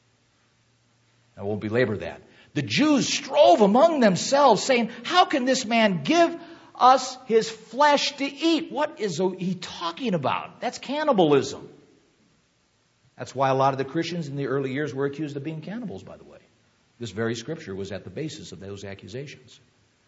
I won't belabor that. The Jews strove among themselves, saying, how can this man give us his flesh to eat? What is he talking about? That's cannibalism. That's why a lot of the Christians in the early years were accused of being cannibals, by the way. This very scripture was at the basis of those accusations.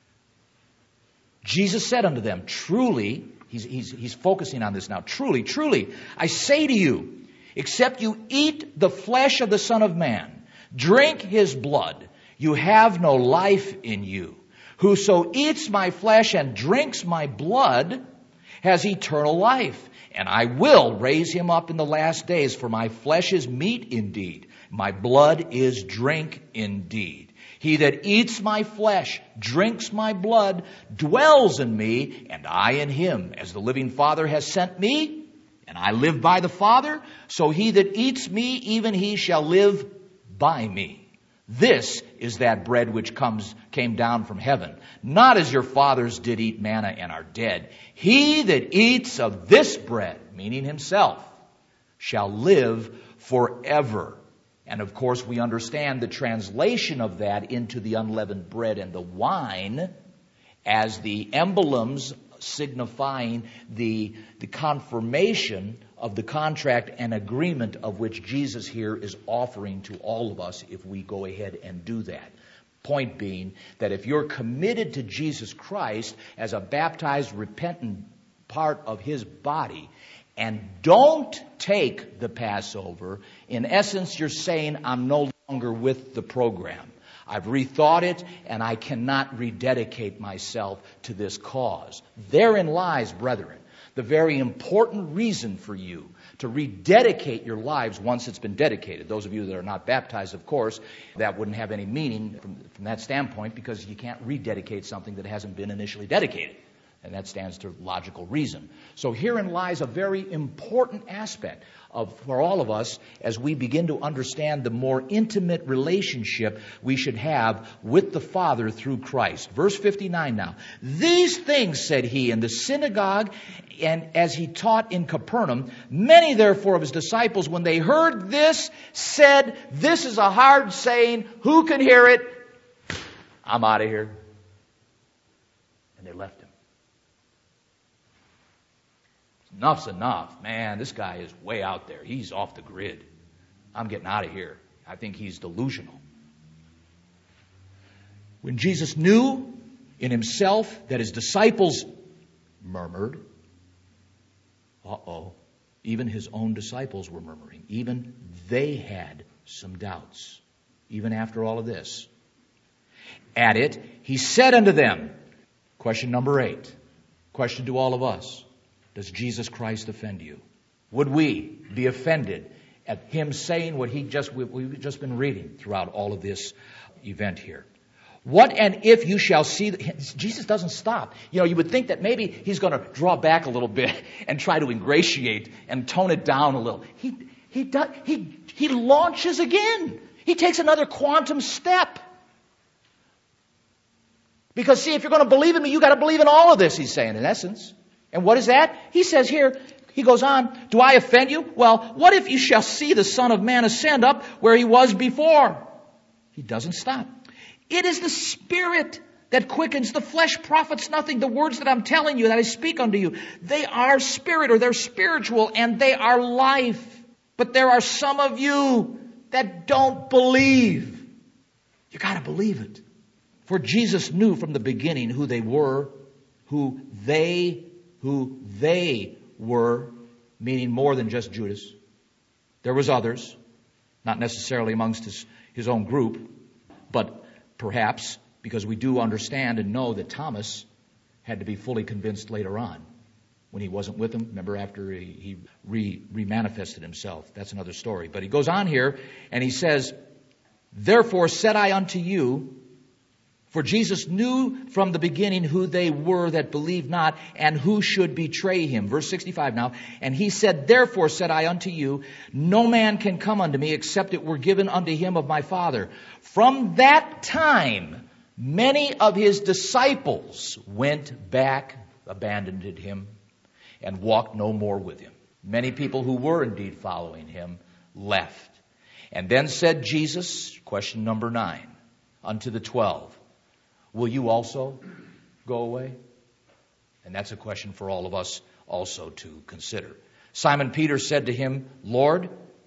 Jesus said unto them, truly, he's, he's, he's focusing on this now, truly, truly, I say to you, except you eat the flesh of the Son of Man, drink his blood, you have no life in you. Whoso eats my flesh and drinks my blood has eternal life, and I will raise him up in the last days, for my flesh is meat indeed, my blood is drink indeed. He that eats my flesh, drinks my blood, dwells in me, and I in him. As the living Father has sent me, and I live by the Father, so he that eats me, even he shall live by me. This is that bread which comes came down from heaven, not as your fathers did eat manna and are dead. He that eats of this bread, meaning himself, shall live forever. And of course, we understand the translation of that into the unleavened bread and the wine as the emblems signifying the, the confirmation of the contract and agreement of which Jesus here is offering to all of us if we go ahead and do that. Point being that if you're committed to Jesus Christ as a baptized, repentant part of his body and don't take the Passover, in essence you're saying, I'm no longer with the program. I've rethought it, and I cannot rededicate myself to this cause. Therein lies, brethren, the very important reason for you to rededicate your lives once it's been dedicated. Those of you that are not baptized, of course, that wouldn't have any meaning from, from that standpoint, because you can't rededicate something that hasn't been initially dedicated. And that stands to logical reason. So herein lies a very important aspect of for all of us as we begin to understand the more intimate relationship we should have with the Father through Christ. Verse fifty-nine now. These things said he in the synagogue, and as he taught in Capernaum, many therefore of his disciples, when they heard this, said, this is a hard saying, who can hear it? I'm out of here. And they left him. Enough's enough. Man, this guy is way out there. He's off the grid. I'm getting out of here. I think he's delusional. When Jesus knew in himself that his disciples murmured, uh-oh, even his own disciples were murmuring. Even they had some doubts, even after all of this. At it, he said unto them, question number eight, question to all of us. Does Jesus Christ offend you? Would we be offended at him saying what he just we, we've just been reading throughout all of this event here? What and if you shall see, the, Jesus doesn't stop. You know, you would think that maybe he's going to draw back a little bit and try to ingratiate and tone it down a little. He, he does, he, he launches again. He takes another quantum step. Because see, if you're going to believe in me, you got to believe in all of this, he's saying in essence. And what is that? He says here, he goes on, do I offend you? Well, what if you shall see the Son of Man ascend up where he was before? He doesn't stop. It is the Spirit that quickens. The flesh profits nothing. The words that I'm telling you, that I speak unto you, they are spirit, or they're spiritual, and they are life. But there are some of you that don't believe. You got to believe it. For Jesus knew from the beginning who they were, who they, who they were, meaning more than just Judas. There was others, not necessarily amongst his, his own group, but perhaps because we do understand and know that Thomas had to be fully convinced later on when he wasn't with them. Remember, after he, he re, re-manifested himself. That's another story. But he goes on here and he says, therefore said I unto you, for Jesus knew from the beginning who they were that believed not and who should betray him. Verse sixty-five now. And he said, therefore said I unto you, no man can come unto me except it were given unto him of my Father. From that time, many of his disciples went back, abandoned him, and walked no more with him. Many people who were indeed following him left. And then said Jesus, question number nine, unto the twelve, will you also go away? And that's a question for all of us also to consider. Simon Peter said to him, Lord,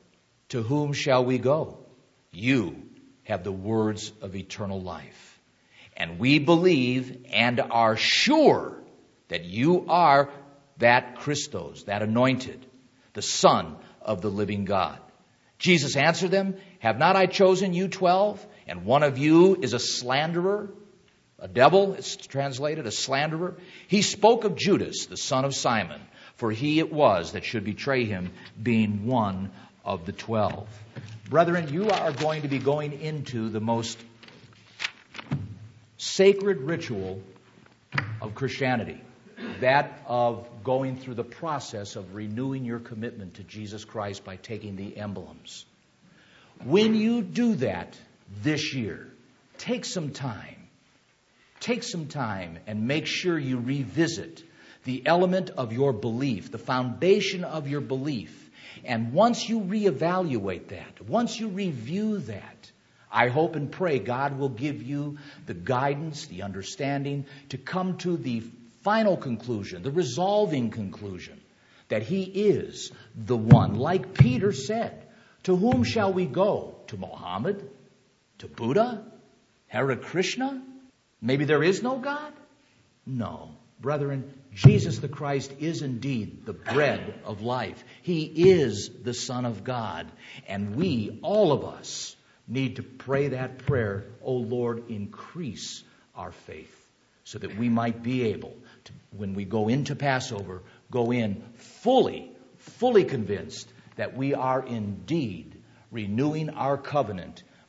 to whom shall we go? You have the words of eternal life. And we believe and are sure that you are that Christos, that anointed, the Son of the living God. Jesus answered them, have not I chosen you twelve, and one of you is a slanderer? A devil, it's translated, a slanderer. He spoke of Judas, the son of Simon, for he it was that should betray him, being one of the twelve. Brethren, you are going to be going into the most sacred ritual of Christianity, that of going through the process of renewing your commitment to Jesus Christ by taking the emblems. When you do that this year, take some time. Take some time and make sure you revisit the element of your belief, the foundation of your belief. And once you reevaluate that, once you review that, I hope and pray God will give you the guidance, the understanding to come to the final conclusion, the resolving conclusion, that He is the one. Like Peter said, to whom shall we go? To Muhammad? To Buddha? Hare Krishna? Maybe there is no God? No. Brethren, Jesus the Christ is indeed the bread of life. He is the Son of God. And we, all of us, need to pray that prayer, O Lord, increase our faith, so that we might be able to, when we go into Passover, go in fully, fully convinced that we are indeed renewing our covenant